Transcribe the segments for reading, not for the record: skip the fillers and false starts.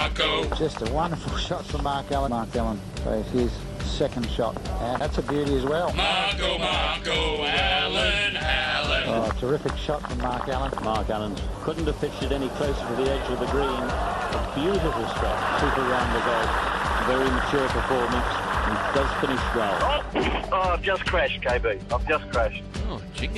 Marco. Just a wonderful shot from Mark Allen. Mark Allen plays his second shot. And that's a beauty as well. Marco, Allen. Oh, terrific shot from Mark Allen. Mark Allen couldn't have pitched it any closer to the edge of the green. A beautiful stroke. Super round the golf. Very mature performance. He does finish well. Oh, I've just crashed, KB. I've just crashed. Oh, jingo.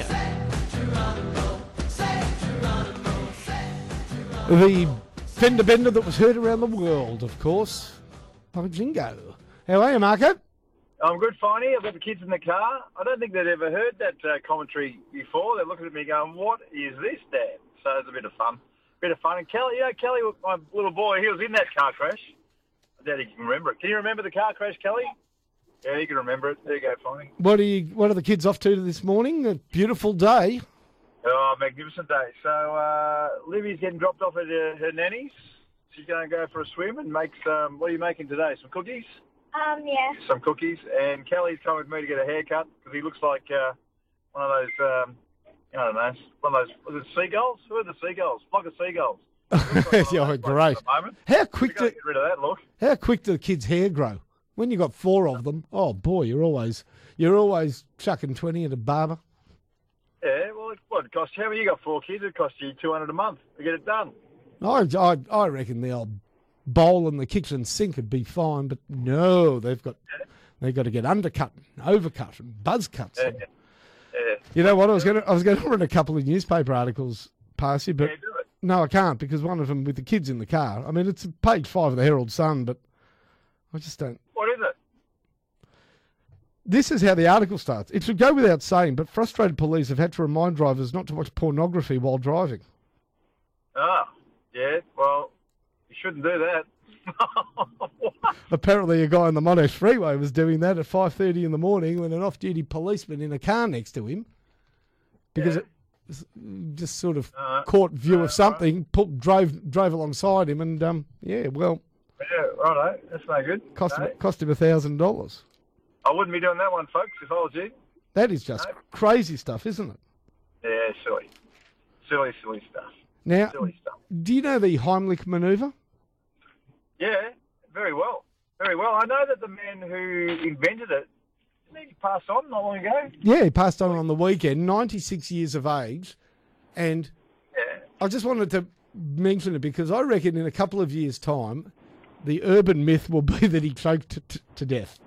The fender bender that was heard around the world, of course, by Jingo. How are you, Marco? I'm good, Finey. I've got the kids in the car. I don't think they'd ever heard that commentary before. They're looking at me going, what is this, Dad? So it's a bit of fun. And Kelly, Kelly, my little boy, he was in that car crash. Daddy can remember it. Can you remember the car crash, Kelly? Yeah, you can remember it. There you go, Finey. What are the kids off to this morning? A beautiful day. Oh, magnificent day. So Livy's getting dropped off at her nanny's. She's going to go for a swim and make some... What are you making today? Some cookies? Yeah. Some cookies. And Kelly's come with me to get a haircut because he looks like one of those, I don't know, one of those... Was it seagulls? Who are the seagulls? Flock of seagulls. Yeah, great. How quick do get rid of that look? How quick do the kids' hair grow? When you got 4 of them, oh boy, you're always chucking 20 at a barber. Yeah, well, it costs you. How many? You got 4 kids? It costs you $200 a month to get it done. I reckon the old bowl and the kitchen sink would be fine, but no, they've got to get undercut, and overcut, and buzz cuts. Yeah. You know what? I was going to run a couple of newspaper articles past you, but Yeah, do it. no, I can't because one of them with the kids in the car. I mean, it's page 5 of the Herald Sun, but I just don't. What is it? This is how the article starts. It should go without saying, but frustrated police have had to remind drivers not to watch pornography while driving. Oh, yeah. Well, you shouldn't do that. Apparently a guy on the Monash Freeway was doing that at 5:30 in the morning when an off-duty policeman in a car next to him, because it just sort of caught view of something, drove alongside him, and Yeah, righto. That's no good. cost him $1,000. I wouldn't be doing that one, folks, if I was you. That is just crazy stuff, isn't it? Yeah, silly. Silly stuff. Now, Silly stuff. do you know the Heimlich manoeuvre? Yeah, very well. Very well. I know that the man who invented it, didn't he pass on not long ago? Yeah, he passed on the weekend, 96 years of age, and Yeah. I just wanted to mention it because I reckon in a couple of years' time, the urban myth will be that he choked to death.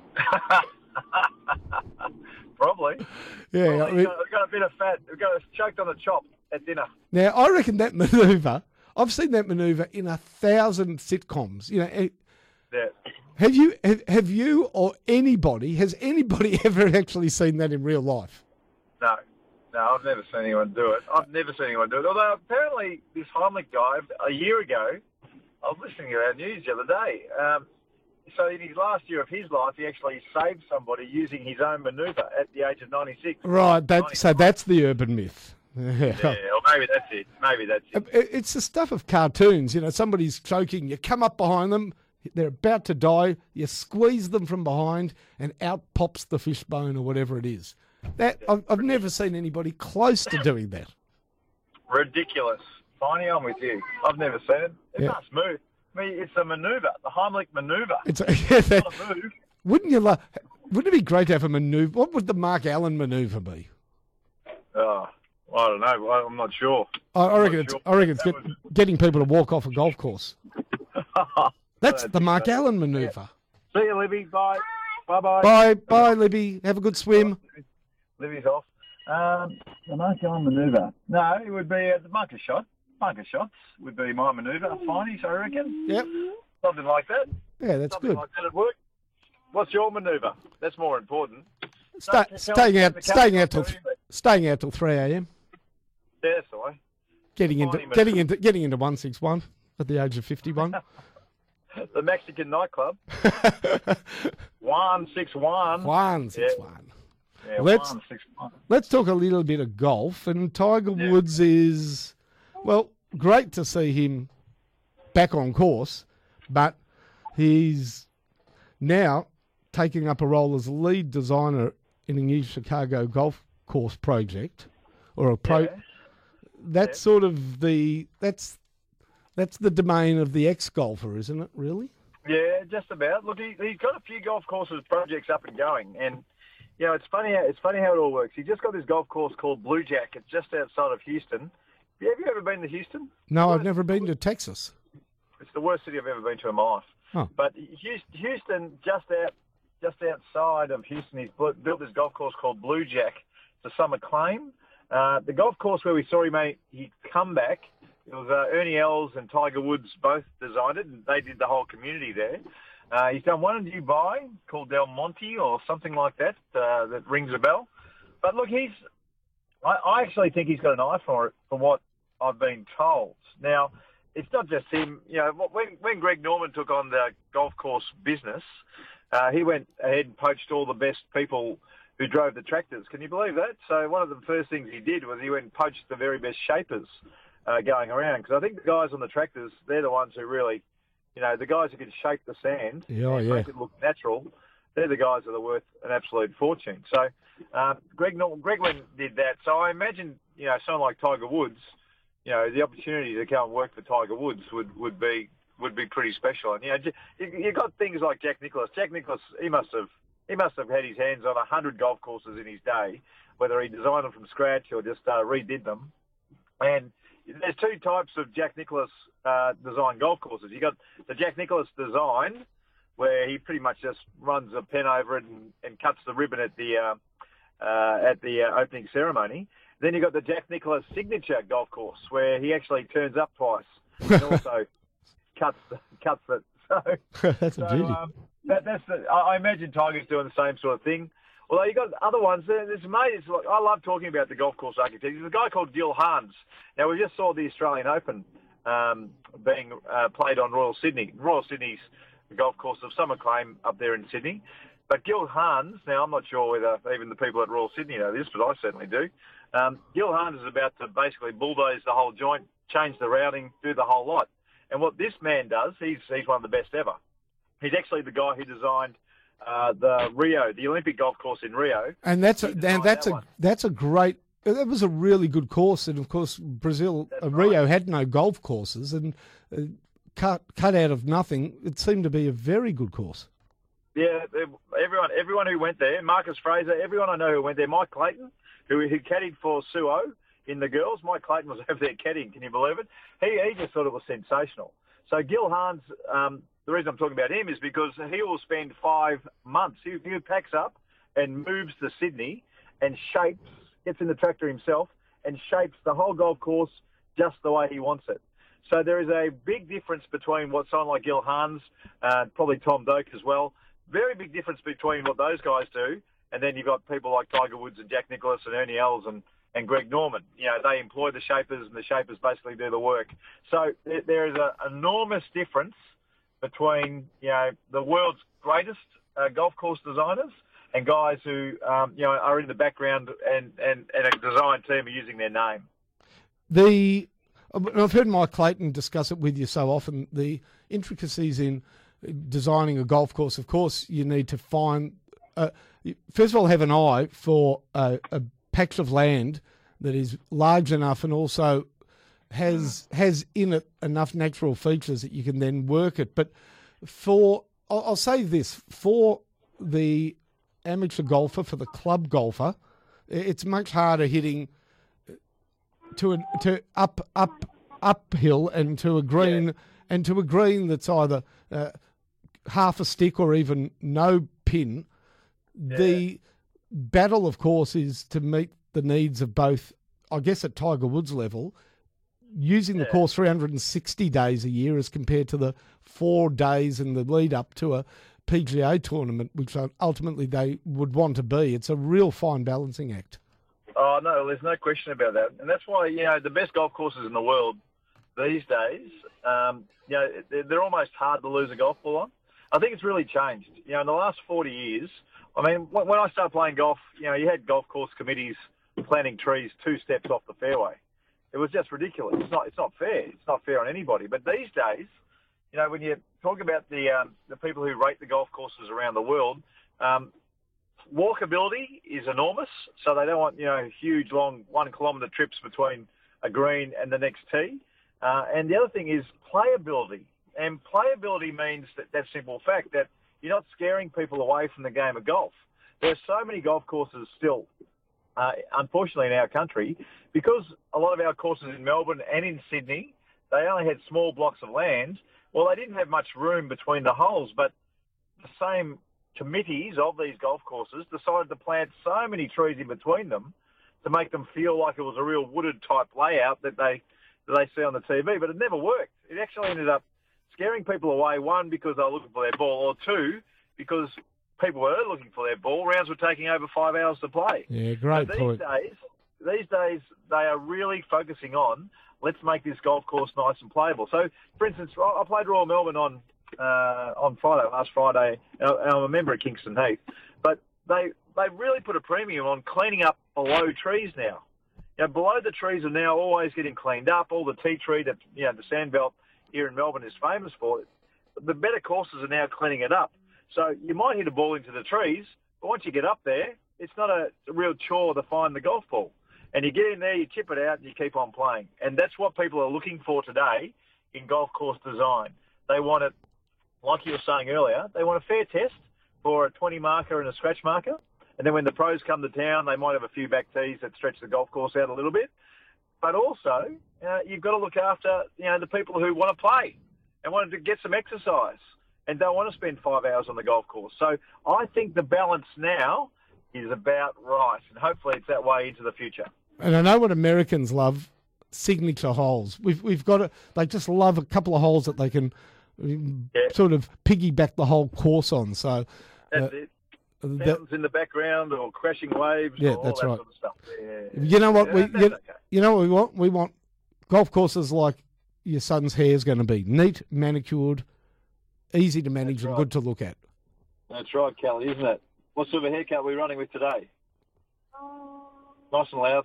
Probably. Yeah, Well, I mean, we've got a bit of fat. We've got choked on the chop at dinner. now I reckon that manoeuvre. I've seen that manoeuvre in 1,000 sitcoms. You know, Yeah. have you or has anybody ever actually seen that in real life? No, I've never seen anyone do it. Although apparently this Heimlich guy, a year ago, I was listening to our news the other day. So in his last year of his life, he actually saved somebody using his own manoeuvre at the age of 96. Right. So that's the urban myth. Yeah, or maybe that's it. It's the stuff of cartoons. You know, somebody's choking. You come up behind them. They're about to die. You squeeze them from behind, and out pops the fishbone or whatever it is. That I've never seen anybody close to doing that. Ridiculous. Finally, I'm with you. I've never seen it. It's Yeah. not smooth. I mean, it's a manoeuvre, the Heimlich manoeuvre. It's It's not a move. Wouldn't it be great to have a manoeuvre? What would the Mark Allen manoeuvre be? Oh, I don't know. I'm not sure. I reckon it's getting people to walk off a golf course. That's the Mark Allen manoeuvre. See you, Libby. Bye. Bye-bye. Bye, Libby. Have a good swim. Libby's off. The Mark Allen manoeuvre. No, it would be the bunker shot. Bunker shots would be my manoeuvre. Finey, I reckon. Yep. Something like that. Yeah, that's Something good. like that would work. What's your manoeuvre? That's more important. Staying out till 3 a.m. Yeah, sorry. Getting into 161 at the age of 51. The Mexican nightclub. 161. 161. Yeah, Let's 161. let's talk a little bit of golf. And Tiger Woods is, well, great to see him back on course, but he's now taking up a role as lead designer in a new Chicago golf course project, or a pro. Yeah. That's sort of that's that's the domain of the ex-golfer, isn't it, really? Yeah, just about. Look, he's got a few golf courses projects up and going, and you know, it's funny how it all works. He just got this golf course called Blue Jack. It's just outside of Houston. Have you ever been to Houston? No, I've never been to Texas. It's the worst city I've ever been to in my life. Huh. But Houston, just outside of Houston, he's built this golf course called Blue Jack. It's a summer claim. The golf course where we saw him make his comeback, it was Ernie Els and Tiger Woods both designed it, and they did the whole community there. He's done one in Dubai called Del Monte or something like that. That rings a bell. But look, I actually think he's got an eye for it, from what I've been told. Now, it's not just him. You know, when Greg Norman took on the golf course business, he went ahead and poached all the best people who drove the tractors. Can you believe that? So one of the first things he did was he went and poached the very best shapers going around. Because I think the guys on the tractors, they're the ones who really, you know, the guys who can shape the sand and make it look natural, they're the guys that are worth an absolute fortune. So Greg Wynn did that. So I imagine, you know, someone like Tiger Woods, you know, the opportunity to go and work for Tiger Woods would be pretty special. And you know, you got things like Jack Nicklaus. Jack Nicklaus, he must have had his hands on 100 golf courses in his day, whether he designed them from scratch or just redid them. And there's two types of Jack Nicklaus design golf courses. You got the Jack Nicklaus design, where he pretty much just runs a pen over it and cuts the ribbon at the opening ceremony. Then you got the Jack Nicklaus signature golf course, where he actually turns up twice and also cuts it. So that's a beauty. I imagine Tiger's doing the same sort of thing. Although you got other ones. There's mates. I love talking about the golf course architect. There's a guy called Gil Hans. Now we just saw the Australian Open being played on Royal Sydney. Royal Sydney's the golf course of some acclaim up there in Sydney. But Gil Hans, now I'm not sure whether even the people at Royal Sydney know this, but I certainly do. Gil Hans is about to basically bulldoze the whole joint, change the routing, do the whole lot. And what this man does, he's one of the best ever. He's actually the guy who designed the Olympic golf course in Rio. And that's a great. That was a really good course, and of course Brazil, Rio had no golf courses, and cut out of nothing. It seemed to be a very good course. Yeah, everyone who went there, Marcus Fraser, everyone I know who went there, Mike Clayton, who caddied for Suo in the girls. Mike Clayton was over there caddying. Can you believe it? He just thought it was sensational. So Gil Hans, the reason I'm talking about him is because he will spend 5 months. He packs up and moves to Sydney and gets in the tractor himself and shapes the whole golf course just the way he wants it. So there is a big difference between what someone like Gil Hans, probably Tom Doak as well, very big difference between what those guys do, and then you've got people like Tiger Woods and Jack Nicklaus and Ernie Els and Greg Norman. You know, they employ the shapers, and the shapers basically do the work. So there is an enormous difference between, you know, the world's greatest golf course designers and guys who, you know, are in the background and a design team are using their name. I've heard Mike Clayton discuss it with you so often, the intricacies in designing a golf course. Of course, you need to find, first of all, have an eye for a patch of land that is large enough and also has in it enough natural features that you can then work it. But I'll say this, for the amateur golfer, for the club golfer, it's much harder hitting to uphill and to a green and to a green that's either half a stick or even no pin. Yeah. The battle, of course, is to meet the needs of both, I guess, at Tiger Woods level, using the course 360 days a year as compared to the 4 days in the lead up to a PGA tournament, which ultimately they would want to be. It's a real fine balancing act. Oh, no, there's no question about that. And that's why, you know, the best golf courses in the world these days, you know, they're almost hard to lose a golf ball on. I think it's really changed. You know, in the last 40 years, I mean, when I started playing golf, you know, you had golf course committees planting trees 2 steps off the fairway. It was just ridiculous. It's not fair. It's not fair on anybody. But these days, you know, when you talk about the people who rate the golf courses around the world, walkability is enormous. So they don't want, you know, huge, long 1 kilometre trips between a green and the next tee. And the other thing is playability. And playability means that simple fact that you're not scaring people away from the game of golf. There's so many golf courses still, unfortunately, in our country, because a lot of our courses in Melbourne and in Sydney, they only had small blocks of land. Well, they didn't have much room between the holes, but the same committees of these golf courses decided to plant so many trees in between them to make them feel like it was a real wooded type layout that they see on the TV, but it never worked. It actually ended up scaring people away, one, because they were looking for their ball, or two, because people were looking for their ball. Rounds were taking over 5 hours to play. Yeah, great point. These days, they are really focusing on, let's make this golf course nice and playable. So, for instance, I played Royal Melbourne on last Friday, and I'm a member of Kingston Heath, but they really put a premium on cleaning up below trees now. You know, below the trees are now always getting cleaned up. All the tea tree that, you know, the sandbelt here in Melbourne is famous for. The better courses are now cleaning it up. So you might hit a ball into the trees, but once you get up there, it's not a real chore to find the golf ball. And you get in there, you chip it out, and you keep on playing. And that's what people are looking for today in golf course design. They want it, like you were saying earlier, they want a fair test for a 20 marker and a scratch marker. And then when the pros come to town, they might have a few back tees that stretch the golf course out a little bit. But also, you've got to look after, the people who want to play and want to get some exercise and don't want to spend 5 hours on the golf course. So I think the balance now is about right, and hopefully it's that way into the future. And I know what Americans love, signature holes. We've got it. They just love a couple of holes that they can sort of piggyback the whole course on. So that's it. Sounds in the background or crashing waves. Yeah, or all that's that right. sort of stuff. Yeah. You know what okay. you know what we want? We want golf courses like your son's hair is going to be neat, manicured, easy to manage, and good to look at. That's right, Kelly, isn't it? What sort of a haircut are we running with today? Nice and loud.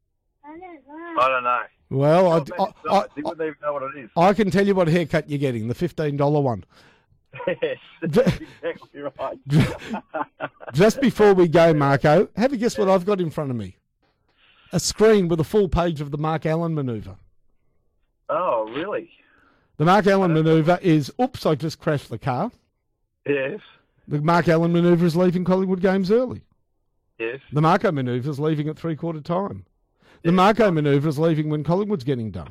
I don't know. Well, you wouldn't even know what it is. I can tell you what haircut you're getting, the $15 one. Yes, that's exactly right. Just before we go, Marco, have a guess what I've got in front of me? A screen with a full page of the Mark Allen manoeuvre. Oh, really? The Mark Allen manoeuvre is, oops, I just crashed the car. Yes. The Mark Allen manoeuvre is leaving Collingwood games early. Yes. The Marco manoeuvre is leaving at three-quarter time. The Marco manoeuvre is leaving when Collingwood's getting done.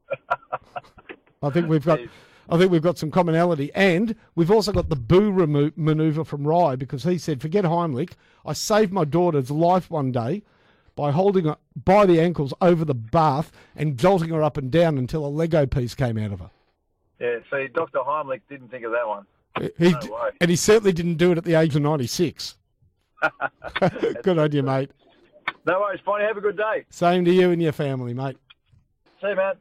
I think we've got some commonality, and we've also got the boo manoeuvre from Rye, because he said, "Forget Heimlich. I saved my daughter's life one day by holding her by the ankles over the bath and jolting her up and down until a Lego piece came out of her." Yeah. See, Dr. Heimlich didn't think of that one. And he certainly didn't do it at the age of 96. Good on you, mate. No worries, Bonnie. Have a good day. Same to you and your family, mate. See you, man.